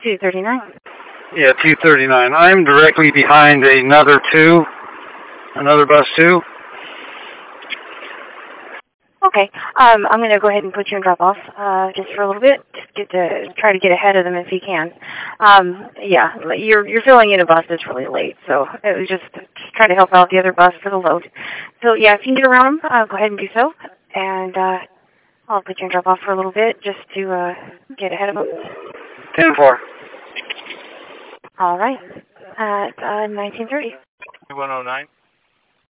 239. Yeah, 239. I'm directly behind another bus 2. Okay. I'm going to go ahead and put you in drop-off just for a little bit. Try to get ahead of them if you can. Yeah, you're filling in a bus that's really late, so it was just trying to help out the other bus for the load. So, yeah, if you can get around them, go ahead and do so. And I'll put you in drop-off for a little bit just to get ahead of them. 10-4. All right. At 1930. 109.